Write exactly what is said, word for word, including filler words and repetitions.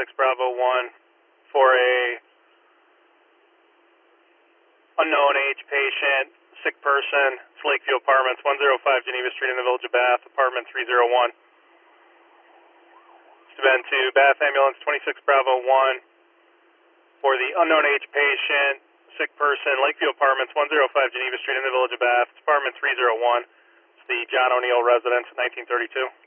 twenty-six Bravo one for a unknown age patient, sick person. It's Lakeview Apartments, one oh five Geneva Street in the Village of Bath, apartment three oh one. It's been to Bath Ambulance twenty-six Bravo one for the unknown age patient, sick person, Lakeview Apartments, one oh five Geneva Street in the Village of Bath, it's apartment three oh one. It's the John O'Neill residence, nineteen thirty-two.